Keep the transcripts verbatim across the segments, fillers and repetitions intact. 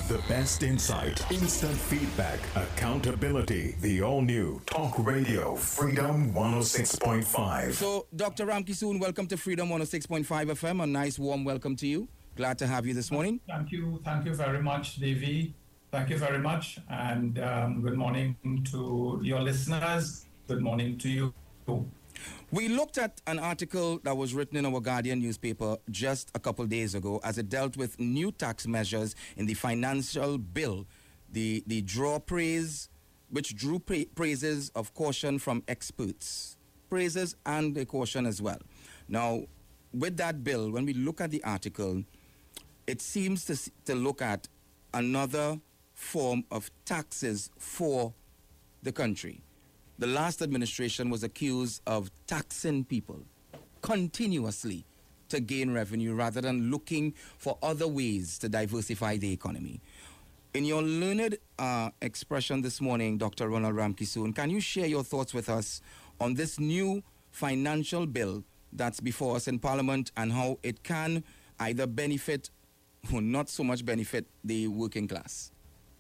The best insight, instant feedback, accountability. The all-new Talk Radio Freedom one oh six point five. So, Doctor Ramki Soon, welcome to Freedom one oh six point five F M. A nice warm welcome to you. Glad to have you this morning. Thank you. Thank you very much, Davey. Thank you very much. And um, good morning to your listeners. Good morning to you. We looked at an article that was written in our Guardian newspaper just a couple days ago as it dealt with new tax measures in the financial bill, the, the draw praise, which drew pra- praises of caution from experts. Praises and a caution as well. Now, with that bill, when we look at the article, it seems to, to look at another form of taxes for the country. The last administration was accused of taxing people continuously to gain revenue rather than looking for other ways to diversify the economy. In your learned uh, expression this morning, Doctor Ronald Ramki Soon, can you share your thoughts with us on this new financial bill that's before us in Parliament and how it can either benefit or not so much benefit the working class?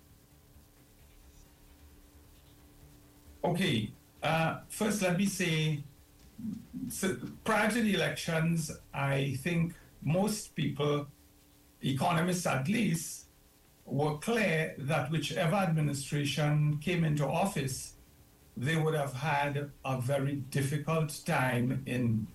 Okay, uh, first let me say, so prior to the elections, I think most people, economists at least, were clear that whichever administration came into office, they would have had a very difficult time in,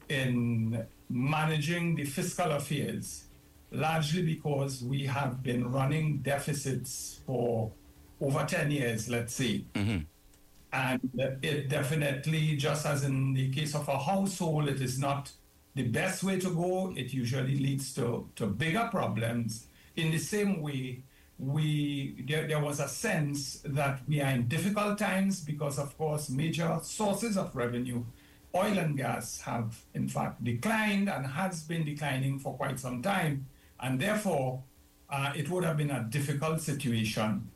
in managing the fiscal affairs, largely because we have been running deficits for over ten years, let's say. Mm-hmm. And it definitely, just as in the case of a household, it is not the best way to go. It usually leads to, to bigger problems. In the same way, we there, there was a sense that we are in difficult times because, of course, major sources of revenue, oil and gas, have in fact declined and has been declining for quite some time. And therefore, uh, it would have been a difficult situation.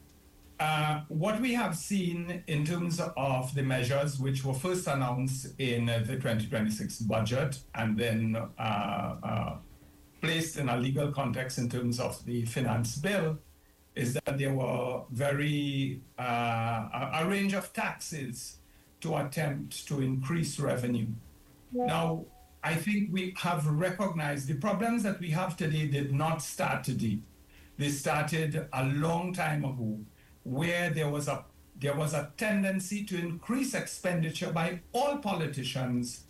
Uh, what we have seen in terms of the measures which were first announced in uh, the twenty twenty-six budget and then uh, uh, placed in a legal context in terms of the finance bill is that there were very uh, a, a range of taxes to attempt to increase revenue. Now, I think we have recognized the problems that we have today did not start today. They started a long time ago, where there was a there was a tendency to increase expenditure by all politicians,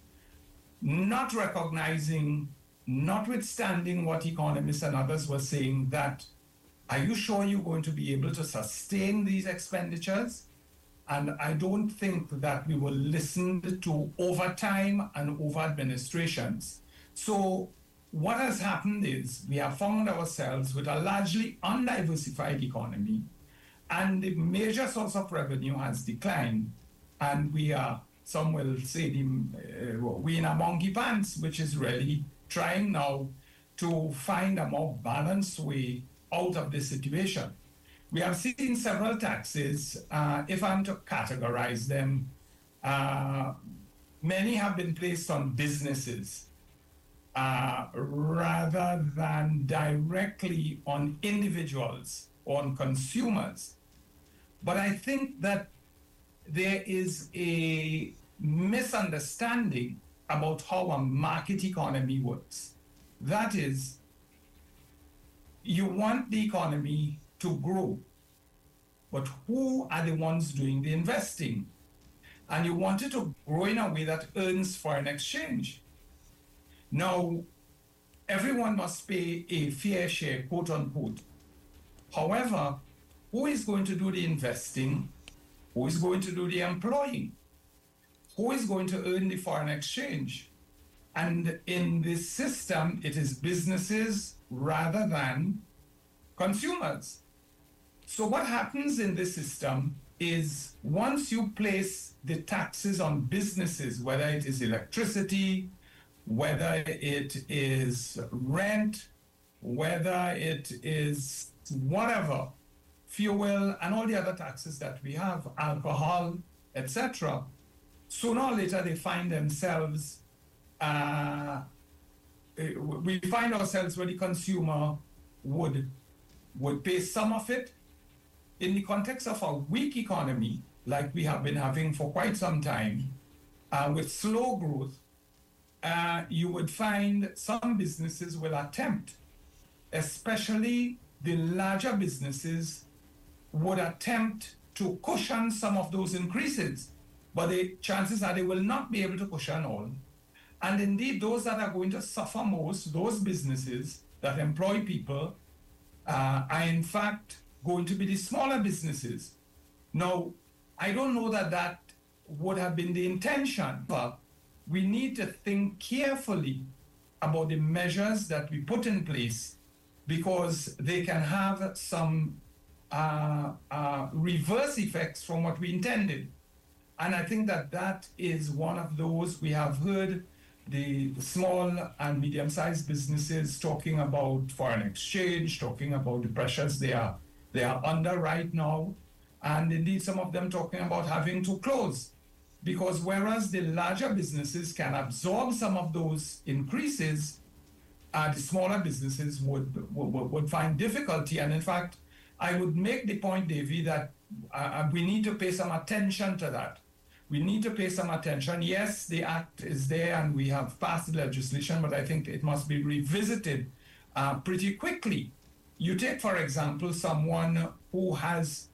not recognizing, notwithstanding what economists and others were saying, that, are you sure you're going to be able to sustain these expenditures? And I don't think that we were listened to over time and over administrations. So what has happened is we have found ourselves with a largely undiversified economy, and the major source of revenue has declined, and we are, some will say, the, uh, we in a monkey pants, which is really trying now to find a more balanced way out of this situation. We have seen several taxes. Uh, if I'm to categorize them, uh, many have been placed on businesses uh, rather than directly on individuals, on consumers. But I think that there is a misunderstanding about how a market economy works. That is, you want the economy to grow, but who are the ones doing the investing? And you want it to grow in a way that earns foreign exchange. Now, everyone must pay a fair share, quote unquote. However, who is going to do the investing? Who is going to do the employing? Who is going to earn the foreign exchange? And in this system, it is businesses rather than consumers. So what happens in this system is once you place the taxes on businesses, whether it is electricity, whether it is rent, whether it is whatever, fuel, and all the other taxes that we have, alcohol, et cetera, sooner or later they find themselves, uh, we find ourselves where the consumer would would pay some of it. In the context of a weak economy, like we have been having for quite some time, uh, with slow growth, uh, you would find some businesses will attempt, especially the larger businesses, would attempt to cushion some of those increases, but the chances are they will not be able to cushion all. And indeed, those that are going to suffer most, those businesses that employ people, uh, are in fact going to be the smaller businesses. Now, I don't know that that would have been the intention, but we need to think carefully about the measures that we put in place, because they can have some uh, uh, reverse effects from what we intended. And I think that that is one of those. We have heard the small and medium-sized businesses talking about foreign exchange, talking about the pressures they are they are under right now, and indeed some of them talking about having to close, because whereas the larger businesses can absorb some of those increases, uh, the smaller businesses would, would would find difficulty. And in fact, I would make the point, Davy, that uh, we need to pay some attention to that. We need to pay some attention. Yes, the act is there and we have passed the legislation, but I think it must be revisited uh, pretty quickly. You take, for example, someone who has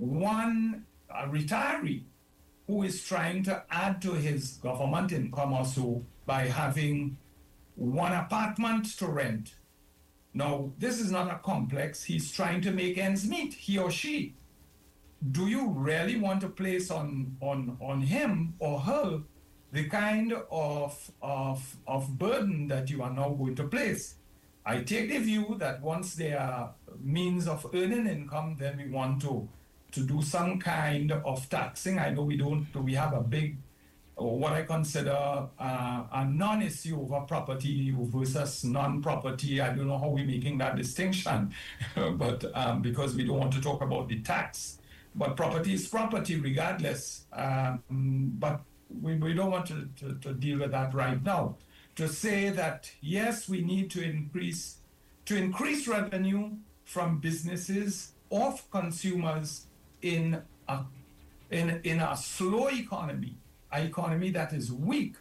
one uh, retiree who is trying to add to his government income or so by having one apartment to rent. Now, this is not a complex. He's trying to make ends meet, he or she. Do you really want to place on, on, on him or her the kind of, of, of burden that you are now going to place? I take the view that once there are means of earning income, then we want to, to do some kind of taxing. I know we don't, we have a big, or what I consider uh, a non-issue over property versus non-property. I don't know how we're making that distinction, but um, because we don't want to talk about the tax. But property is property regardless. Um, but we, we don't want to, to, to deal with that right now. To say that, yes, we need to increase, to increase revenue from businesses of consumers in a, in, in a slow economy, an economy that is weak.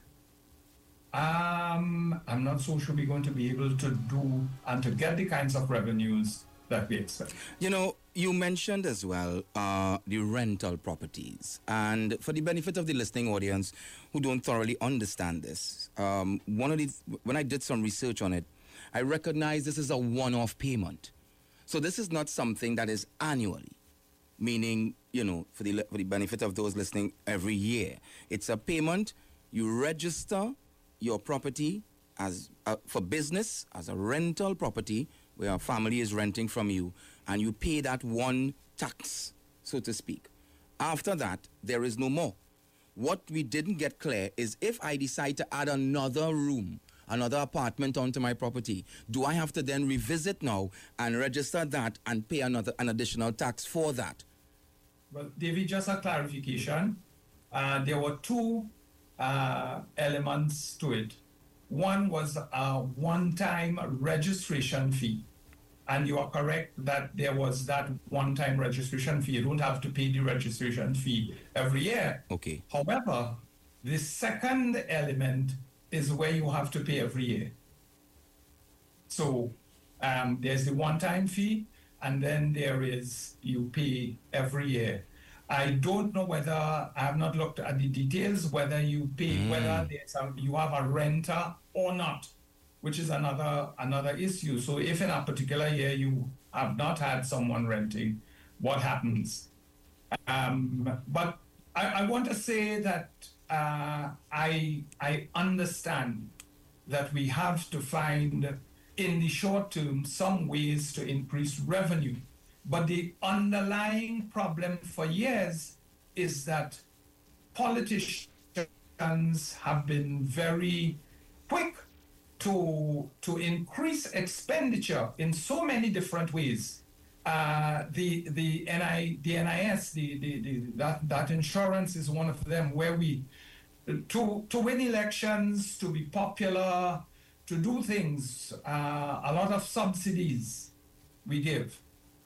Um, I'm not so sure we're going to be able to do and to get the kinds of revenues that we expect. You know, you mentioned as well uh, the rental properties. And for the benefit of the listening audience who don't thoroughly understand this, um, one of the when I did some research on it, I recognized this is a one-off payment. So this is not something that is annually, meaning, you know, for the, for the benefit of those listening, every year. It's a payment. You register your property as uh, for business as a rental property where a family is renting from you, and you pay that one tax, so to speak. After that, there is no more. What we didn't get clear is if I decide to add another room, another apartment onto my property, do I have to then revisit now and register that and pay another an additional tax for that? Well, David, just a clarification. Uh, there were two uh, elements to it. One was a one-time registration fee. And you are correct that there was that one-time registration fee. You don't have to pay the registration fee every year. Okay. However, the second element is where you have to pay every year. So um, there's the one-time fee, and then there is you pay every year. I don't know whether, I have not looked at the details, whether you pay, mm. whether there's a, you have a renter or not, which is another another issue. So if in a particular year you have not had someone renting, what happens? Um, but I, I want to say that uh, I I understand that we have to find in the short term some ways to increase revenue. But the underlying problem for years is that politicians have been very quick to, to increase expenditure in so many different ways. Uh, the the N I the N I S the, the, the that that insurance is one of them, where we to to win elections, to be popular, to do things, uh, a lot of subsidies we give.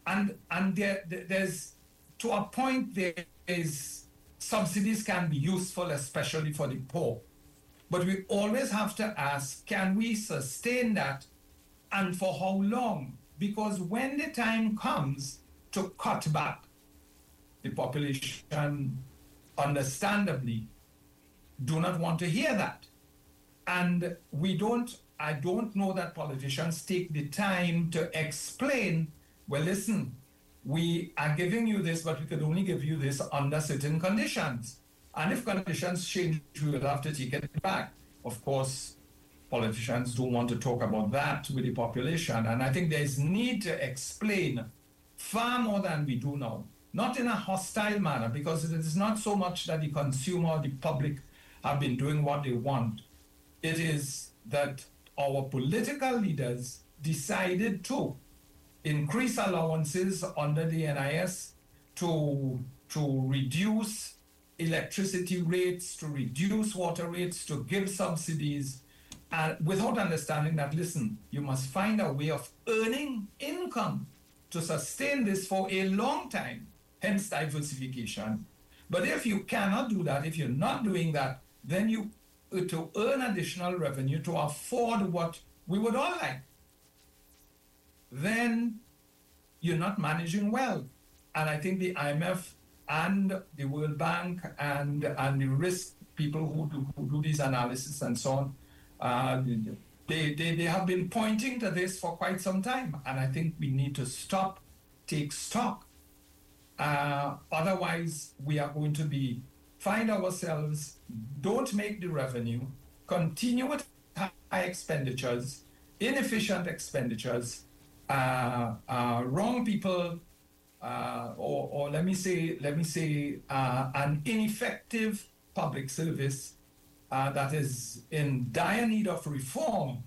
and and there, there's, to a point, there is, subsidies can be useful, especially for the poor. But we always have to ask, can we sustain that, and for how long? Because when the time comes to cut back, the population, understandably, do not want to hear that. And we don't, I don't know that politicians take the time to explain, well, listen, we are giving you this, but we could only give you this under certain conditions. And if conditions change, we will have to take it back. Of course, politicians don't want to talk about that with the population. And I think there's need to explain far more than we do now. Not in a hostile manner, because it is not so much that the consumer or the public have been doing what they want. It is that our political leaders decided to increase allowances under the N I S, to, to reduce electricity rates, to reduce water rates, to give subsidies, uh, without understanding that, listen, you must find a way of earning income to sustain this for a long time, hence diversification. But if you cannot do that, if you're not doing that, then you, uh, to earn additional revenue, to afford what we would all like, then you're not managing well. And I think the I M F and the World Bank and, and the risk people who do, who do these analysis and so on, uh, they, they, they have been pointing to this for quite some time. And I think we need to stop, take stock. Uh, otherwise, we are going to be, find ourselves, don't make the revenue, continue with high expenditures, inefficient expenditures, uh, uh, wrong people, uh, or, or let me say, let me say, uh, an ineffective public service uh, that is in dire need of reform.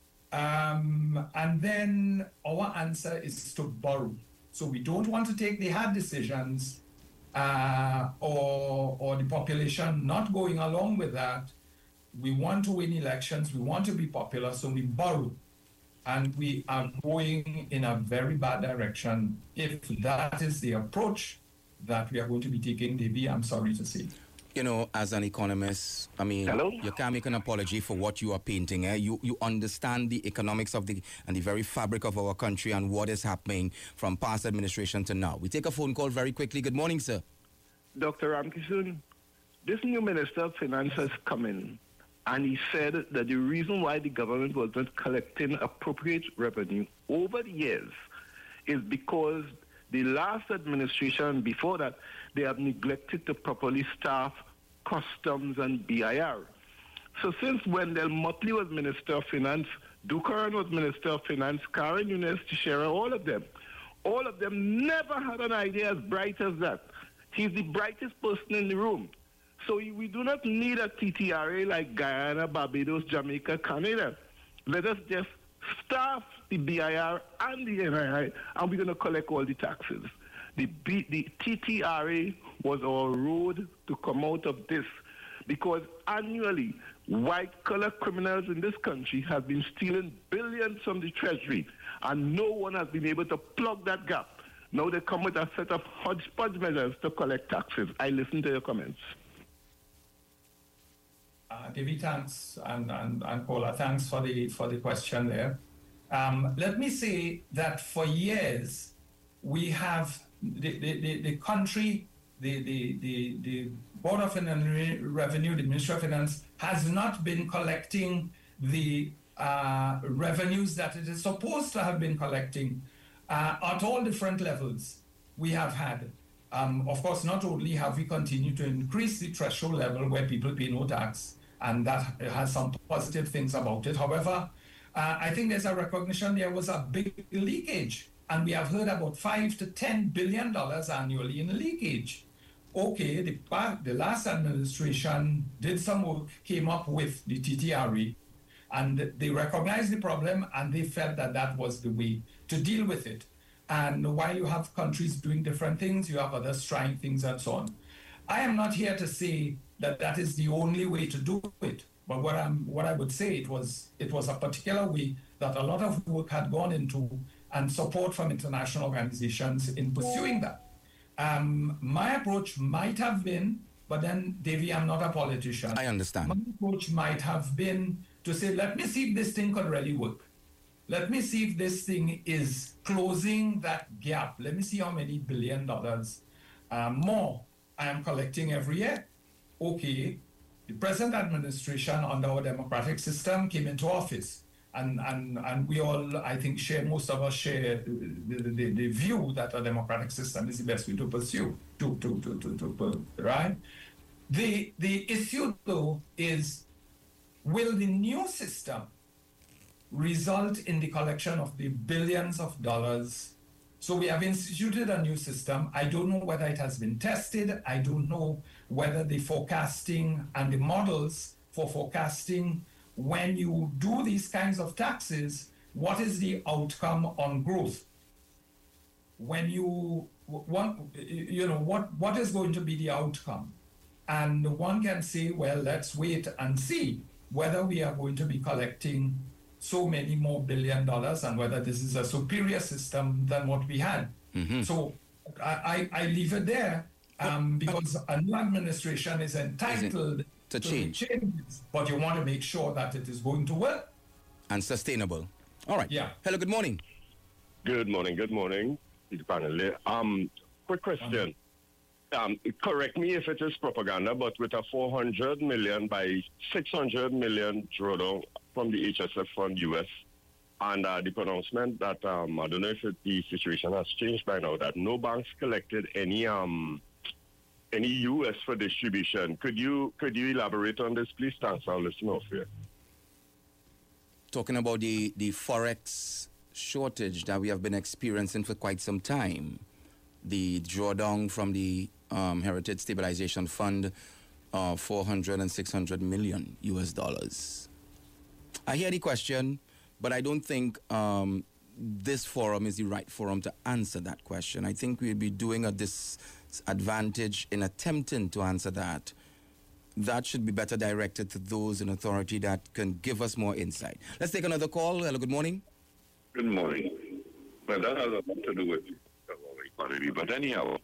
Um, and then our answer is to borrow. So we don't want to take the hard decisions, uh, or, or the population not going along with that. We want to win elections, we want to be popular, so we borrow. And we are going in a very bad direction if that is the approach that we are going to be taking, Davey, I'm sorry to say. You know, as an economist, I mean, Hello? you can't make an apology for what you are painting. Eh? You you understand the economics of the and the very fabric of our country and what is happening from past administration to now. We take a phone call very quickly. Good morning, sir. Doctor Ramkissoon, this new Minister of Finance has come in, and he said that the reason why the government was not collecting appropriate revenue over the years is because the last administration before that, they have neglected to properly staff customs and B I R. So since Wendell Motley was Minister of Finance, Dukaran was Minister of Finance, Karen Yunus, Teixeira, all of them, all of them never had an idea as bright as that. He's the brightest person in the room. So we do not need a T T R A like Guyana, Barbados, Jamaica, Canada. Let us just staff the B I R and the N I I, and we're going to collect all the taxes. The, B, the T T R A was our road to come out of this, because annually, white-collar criminals in this country have been stealing billions from the Treasury, and no one has been able to plug that gap. Now they come with a set of hodgepodge measures to collect taxes. I listen to your comments. Uh, David, thanks, and, and, and Paula, thanks for the for the question there. Um, let me say that for years, we have, the, the, the, the country, the, the, the, the Board of Revenue, the Ministry of Finance, has not been collecting the uh, revenues that it is supposed to have been collecting uh, at all different levels we have had. Um, of course, not only have we continued to increase the threshold level where people pay no tax, and that has some positive things about it. However, uh, I think there's a recognition there was a big leakage, and we have heard about five to ten billion dollars annually in leakage. Okay, the, the last administration did some work, came up with the T T R A, and they recognized the problem, and they felt that that was the way to deal with it. And while you have countries doing different things, you have others trying things and so on. I am not here to say that that is the only way to do it. But what I'm, what I would say, it was, it was a particular way that a lot of work had gone into and support from international organizations in pursuing that. Um, my approach might have been, but then, Davy, I'm not a politician. I understand. My approach might have been to say, let me see if this thing could really work. Let me see if this thing is closing that gap. Let me see how many billion dollars uh, more I am collecting every year. Okay, the present administration under our democratic system came into office. And, and, and we all, I think, share, most of us share the, the, the view that a democratic system is the best way to pursue, to, to, to, to, to, right? The, the issue, though, is will the new system result in the collection of the billions of dollars? So we have instituted a new system. I don't know whether it has been tested. I don't know whether the forecasting and the models for forecasting when you do these kinds of taxes, what is the outcome on growth? When you want, you know, what, what is going to be the outcome? And one can say, well, let's wait and see whether we are going to be collecting so many more billion dollars and whether this is a superior system than what we had. Mm-hmm. So I, I, I leave it there um, because a new administration is entitled to change. changes, but you want to make sure that it is going to work. And sustainable. All right. Yeah. Hello, good morning. Good morning, good morning, panel. Um, quick question. Um, correct me if it is propaganda, but with a four hundred million by six hundred million drawdown from the H S F fund U S and uh, the pronouncement that, um, I don't know if it, the situation has changed by now, that no banks collected any um, any U S for distribution. Could you could you elaborate on this, please? Thanks, I'll listen off here. Talking about the, the Forex shortage that we have been experiencing for quite some time. The drawdown from the um, Heritage Stabilization Fund, uh, four hundred and six hundred million U S dollars. I hear the question, but I don't think um, this forum is the right forum to answer that question. I think we'll be doing a disadvantage in attempting to answer that. That should be better directed to those in authority that can give us more insight. Let's take another call. Hello, good morning. Good morning. Well, that has a lot to do with economy, but anyhow,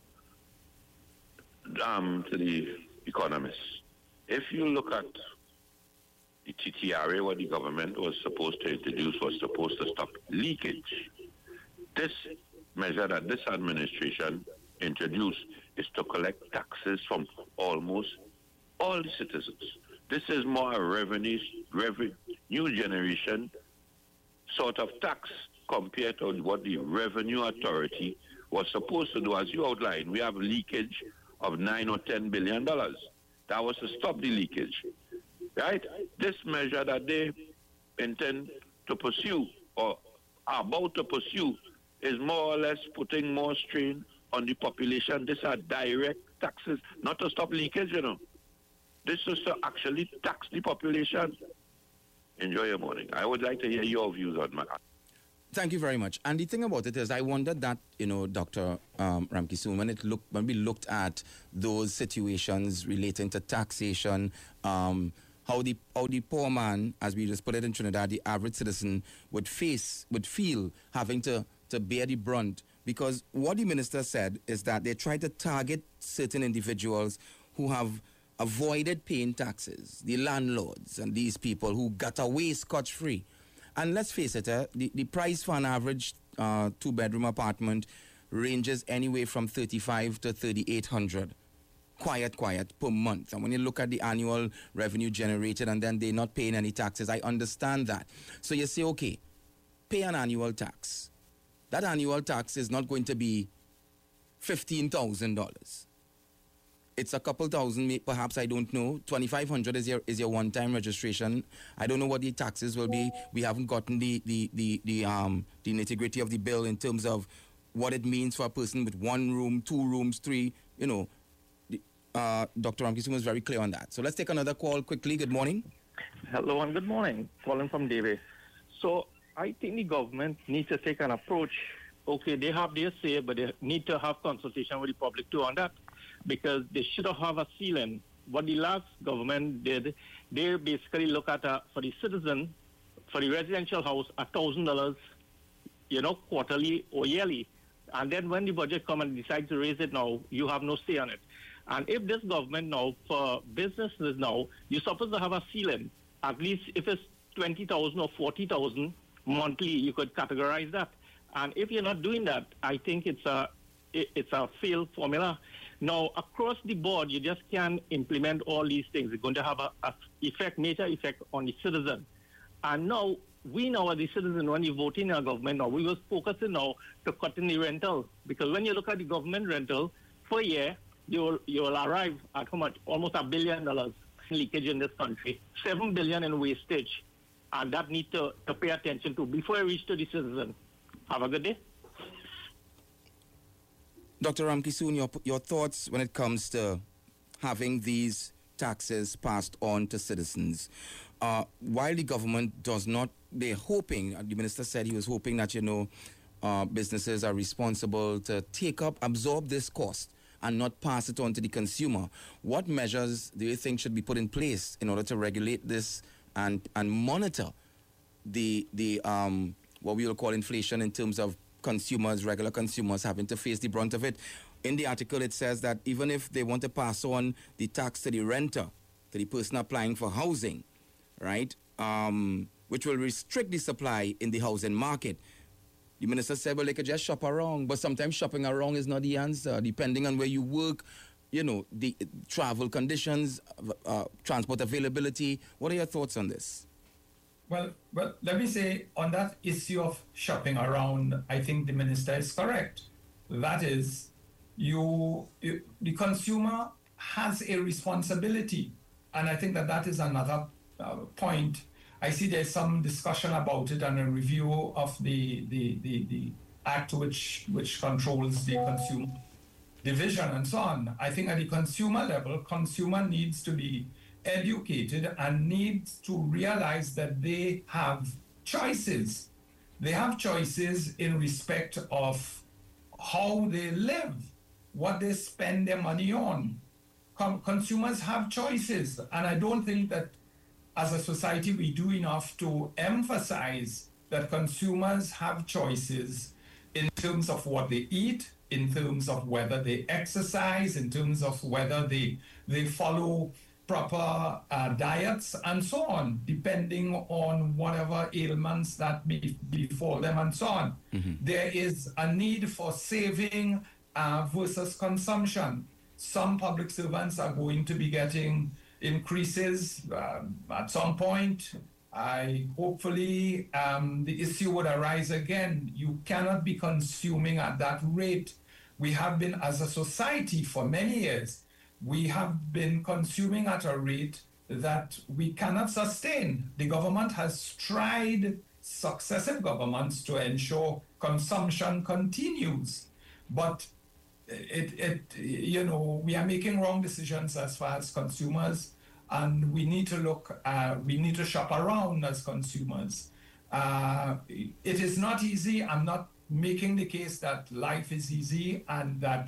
um, to the economists, if you look at the T T R A, what the government was supposed to introduce was supposed to stop leakage. This measure that this administration introduced is to collect taxes from almost all the citizens. This is more a revenue, revenue generation sort of tax compared to what the Revenue Authority was supposed to do. As you outlined, we have leakage of nine or ten billion dollars. That was to stop the leakage, right? This measure that they intend to pursue or are about to pursue is more or less putting more strain on the population. These are direct taxes, not to stop leakage, you know. This is to actually tax the population. Enjoy your morning. I would like to hear your views on that. Thank you very much. And the thing about it is, I wondered that, you know, Doctor Um, Ramkissoon, when it looked, when we looked at those situations relating to taxation, um, how the how the poor man, as we just put it in Trinidad, the average citizen would face, would feel having to to bear the brunt, because what the minister said is that they try to target certain individuals who have avoided paying taxes, the landlords and these people who got away scot-free. And let's face it, uh, the, the price for an average uh, two-bedroom apartment ranges anywhere from thirty-five to thirty-eight hundred, quiet, quiet, per month. And when you look at the annual revenue generated and then they're not paying any taxes, I understand that. So you say, okay, pay an annual tax. That annual tax is not going to be fifteen thousand dollars. It's a couple thousand, perhaps, I don't know. twenty-five hundred is your is your one-time registration. I don't know what the taxes will be. We haven't gotten the the the the um the nitty-gritty of the bill in terms of what it means for a person with one room, two rooms, three. You know, the, uh, Doctor Ramkissoon was very clear on that. So let's take another call quickly. Good morning. Hello and good morning. Calling from Davis. So I think the government needs to take an approach. Okay, they have their say, but they need to have consultation with the public too on that, because they should have a ceiling. What the last government did, they basically look at, a, for the citizen, for the residential house, one thousand dollars you know, quarterly or yearly. And then when the budget come and decide to raise it now, you have no say on it. And if this government now, for businesses now, you're supposed to have a ceiling. At least if it's twenty thousand or forty thousand monthly, you could categorize that. And if you're not doing that, I think it's a, it's a failed formula. Now, across the board, you just can't implement all these things. It's going to have a, a effect, major effect on the citizen. And now, we know as the citizen, when you vote in our government now, we was focusing now to cutting the rental. Because when you look at the government rental, per year, you will, you will arrive at how much? Almost a billion dollars leakage in this country. Seven billion in wastage. And that need to, to pay attention to before you reach to the citizen. Have a good day. Doctor Ramkissoon, your, your thoughts when it comes to having these taxes passed on to citizens. Uh, while the government does not, they're hoping, the minister said he was hoping that, you know, uh, businesses are responsible to take up, absorb this cost and not pass it on to the consumer. What measures do you think should be put in place in order to regulate this and, and monitor the, the um, what we will call inflation in terms of consumers, regular consumers having to face the brunt of it? In the article, it says that even if they want to pass on the tax to the renter, to the person applying for housing, right, um, which will restrict the supply in the housing market. The minister said, well, they could just shop around, but sometimes shopping around is not the answer, depending on where you work, you know, the uh, travel conditions, uh, transport availability. What are your thoughts on this? Well, well, let me say on that issue of shopping around, I think the minister is correct. That is, you, you the consumer has a responsibility, and I think that that is another uh, point. I see there's some discussion about it and a review of the the, the, the act which which controls the consumer division and so on. I think at the consumer level, consumer needs to be educated and needs to realize that they have choices. They have choices in respect of how they live, what they spend their money on. Con- consumers have choices, and I don't think that as a society we do enough to emphasize that consumers have choices in terms of what they eat, in terms of whether they exercise, in terms of whether they they follow proper uh, diets and so on, depending on whatever ailments that may befall them and so on. Mm-hmm. There is a need for saving uh, versus consumption. Some public servants are going to be getting increases uh, at some point. I hopefully um, the issue would arise again. You cannot be consuming at that rate. We have been, as a society for many years, we have been consuming at a rate that we cannot sustain. The government has tried, successive governments, to ensure consumption continues. But it, it, you know, we are making wrong decisions as far as consumers, and we need to look, uh, we need to shop around as consumers. Uh, it is not easy. I'm not making the case that life is easy and that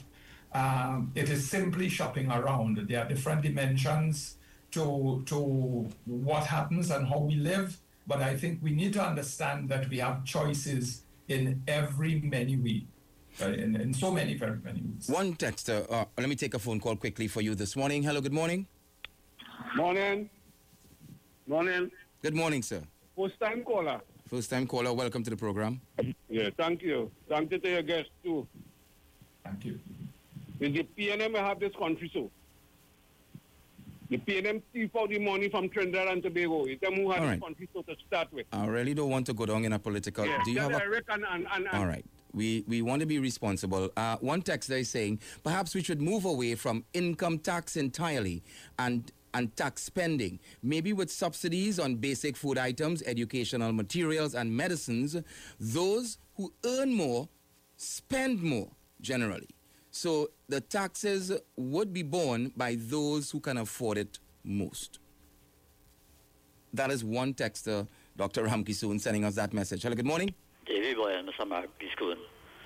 um, it is simply shopping around. There are different dimensions to, to what happens and how we live, but I think we need to understand that we have choices in every many way. Uh, in, in so many, very many ways. One texter, uh, let me take a phone call quickly for you this morning. Hello, good morning. Morning. Morning. Good morning, sir. First time caller. First time caller, welcome to the program. Yeah, thank you. Thank you to your guest too. Thank you. With the P N M, I have this country so. The P N M thief out the money from Trinidad and Tobago. It's them who had All this right. country so to start with. I really don't want to go down in a political... Yeah, Do you have a... Eric and, and, and, All right. We, we want to be responsible. Uh, one texter is saying, perhaps we should move away from income tax entirely and, and tax spending, maybe with subsidies on basic food items, educational materials, and medicines. Those who earn more spend more, generally. So the taxes would be borne by those who can afford it most. That is one texter, Doctor Ramkissoon, sending us that message. Hello, good morning. David Boy and Mister Mark Giscoon.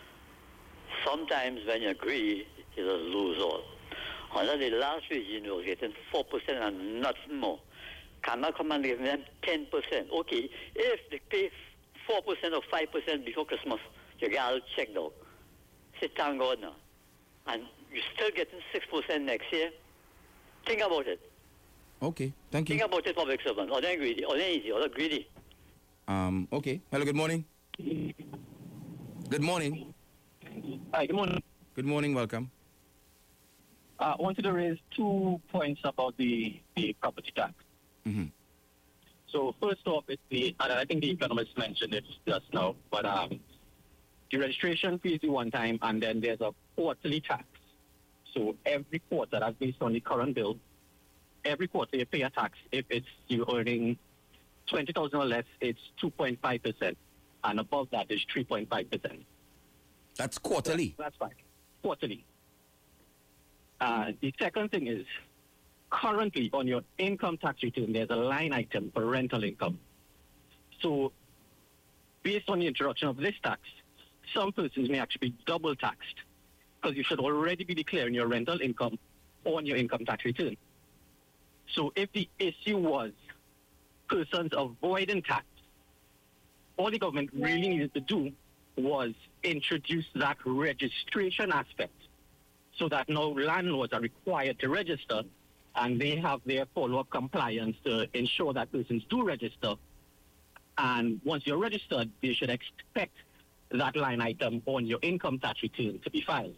Sometimes when you agree, it's a lose all. Under the last regime, you were getting four percent and nothing more. Cannot come and give them ten percent. Okay, if they pay four percent or five percent before Christmas. You get all checked out. Say, thank God now. And you're still getting six percent next year. Think about it. Okay, thank you. Think about it, public servant. Or they're greedy, or they're easy, or they're greedy. Um, okay. Hello, good morning. Good morning. Hi, good morning. Good morning, welcome. Uh, I wanted to raise two points about the, the property tax. Mm-hmm. So first off, it's the, and I think the economist mentioned it just now, but um, the registration fee is the one time, and then there's a quarterly tax. So every quarter, that's based on the current bill, every quarter you pay a tax. If it's you're earning twenty thousand or less, it's two point five percent, and above that is three point five percent. That's quarterly? That's, that's right, quarterly. Uh, the second thing is, currently on your income tax return, there's a line item for rental income. So based on the introduction of this tax, some persons may actually be double taxed because you should already be declaring your rental income on your income tax return. So if the issue was persons avoiding tax, all the government really needed to do was introduce that registration aspect so that now landlords are required to register and they have their follow-up compliance to ensure that persons do register. And once you're registered, you should expect that line item on your income tax return to be filed.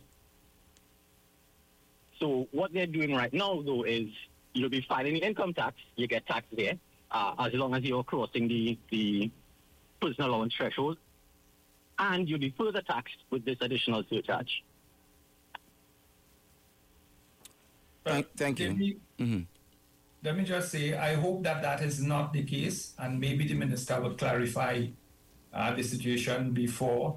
So what they're doing right now, though, is you'll be filing the income tax, you get taxed there, uh, as long as you're crossing the, the personal allowance threshold, and you'll be further taxed with this additional surcharge. Thank, thank you. Let me, mm-hmm. let me just say, I hope that that is not the case, and maybe the minister will clarify uh, the situation before.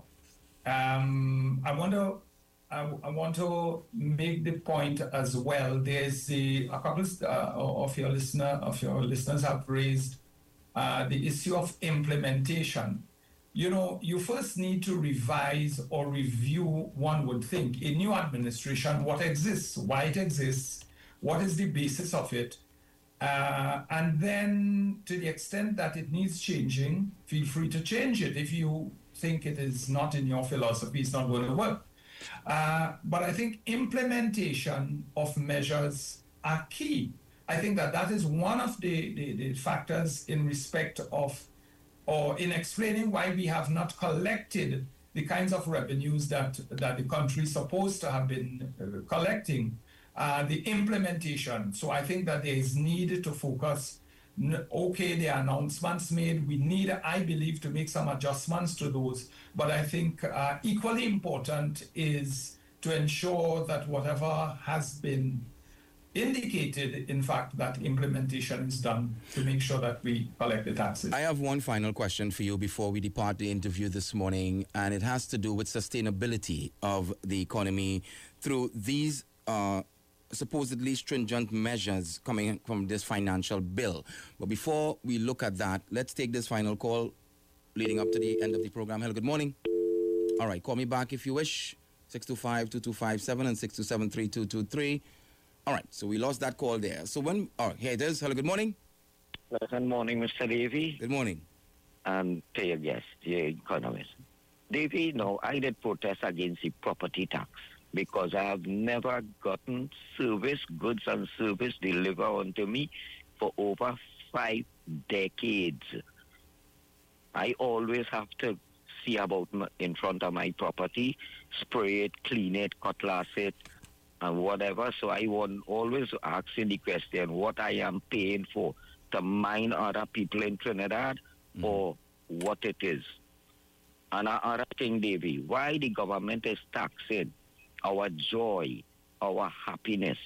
Um, I want to, I, I want to make the point as well. There's the, a couple uh, of your listener, of your listeners have raised uh, the issue of implementation. You know, you first need to revise or review, one would think, a new administration, what exists, why it exists, what is the basis of it, uh, and then to the extent that it needs changing, feel free to change it. If you think it is not in your philosophy, it's not going to work. Uh, but I think implementation of measures are key. I think that that is one of the, the, the factors in respect of or in explaining why we have not collected the kinds of revenues that, that the country is supposed to have been uh, collecting, uh, the implementation. So I think that there is need to focus, okay, the announcements made, we need, I believe, to make some adjustments to those. But I think uh, equally important is to ensure that whatever has been indicated, in fact, that implementation is done to make sure that we collect the taxes. I have one final question for you before we depart the interview this morning, and it has to do with sustainability of the economy through these uh, supposedly stringent measures coming from this financial bill. But before we look at that, let's take this final call leading up to the end of the program. Hello, good morning. All right, call me back if you wish. six two five, two two five seven and six two seven, three two two three. All right, so we lost that call there. So when, oh, here it is. Hello, good morning. Good morning, Mister Davy. Good morning. And to your guest, your economist. Davy, no, I did protest against the property tax because I have never gotten service, goods and service delivered onto me for over five decades. I always have to see about in front of my property, spray it, clean it, cutlass it, and whatever. So I want always asking the question what I am paying for, to mine other people in Trinidad, mm. or what it is. And another thing, Davy, why the government is taxing our joy, our happiness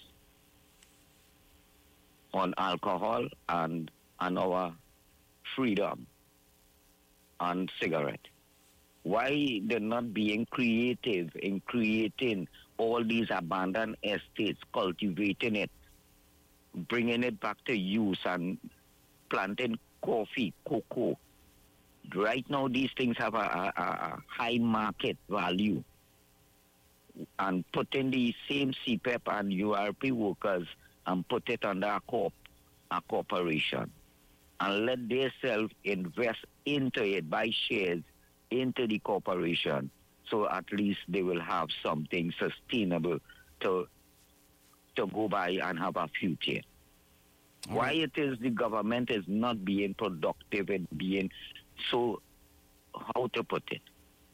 on alcohol and, and our freedom on cigarette. Why they're not being creative in creating all these abandoned estates, cultivating it, bringing it back to use and planting coffee, cocoa. Right now, these things have a, a, a high market value. And putting the same C P E P and U R P workers and put it under a, corp, a corporation. and let themselves invest into it, buy shares into the corporation, so at least they will have something sustainable to to go by and have a future. All Why right. it is the government is not being productive and being so, how to put it?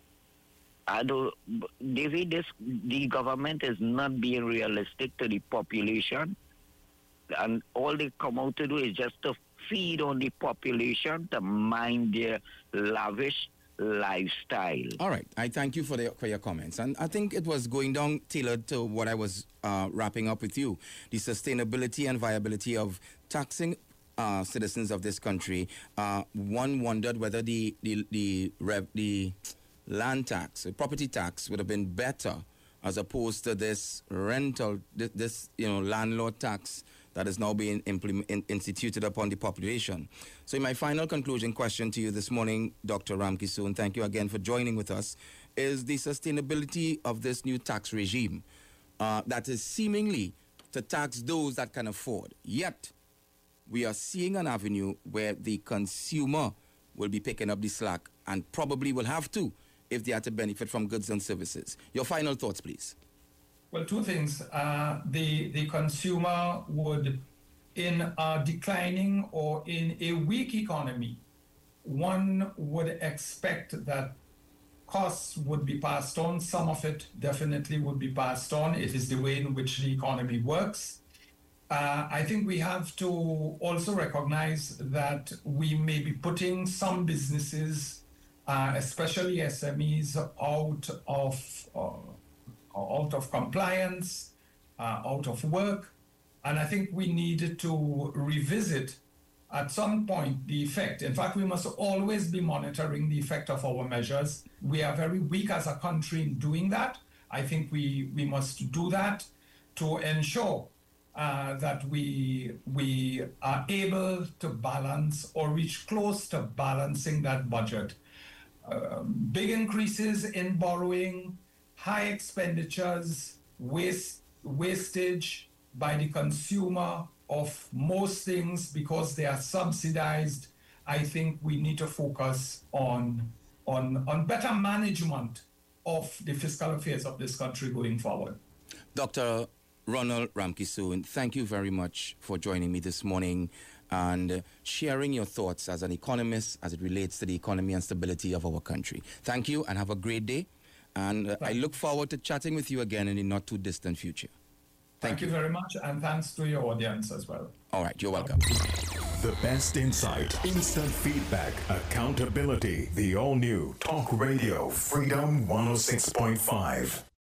I do, David, this, the government is not being realistic to the population, and all they come out to do is just to feed on the population to mind their lavish lifestyle. All right. I thank you for, the, for your comments. And I think it was going down tailored to what I was uh, wrapping up with you. The sustainability and viability of taxing uh, citizens of this country. Uh, one wondered whether the, the, the, rev, the land tax, the property tax would have been better as opposed to this rental, this, this you know, landlord tax that is now being implement, in, instituted upon the population. So in my final conclusion question to you this morning, Doctor Ramkissoon, thank you again for joining with us, is the sustainability of this new tax regime uh, that is seemingly to tax those that can afford. Yet, we are seeing an avenue where the consumer will be picking up the slack and probably will have to if they are to benefit from goods and services. Your final thoughts, please. Well, two things. Uh, the, the consumer would, in a declining or in a weak economy, one would expect that costs would be passed on. Some of it definitely would be passed on. It is the way in which the economy works. Uh, I think we have to also recognize that we may be putting some businesses, uh, especially S M Es, out of uh, out of compliance, uh, out of work. And I think we need to revisit at some point the effect. In fact, we must always be monitoring the effect of our measures. We are very weak as a country in doing that. I think we, we must do that to ensure uh, that we, we are able to balance or reach close to balancing that budget. Uh, big increases in borrowing, high expenditures, waste, wastage by the consumer of most things because they are subsidized. I think we need to focus on, on, on better management of the fiscal affairs of this country going forward. Doctor Ronald Ramkissoon, thank you very much for joining me this morning and sharing your thoughts as an economist as it relates to the economy and stability of our country. Thank you and have a great day. And uh, I look forward to chatting with you again in the not too distant future. Thank, Thank you. you very much, and thanks to your audience as well. All right, you're welcome. The best insight, instant feedback, accountability. The all-new Talk Radio Freedom one oh six point five.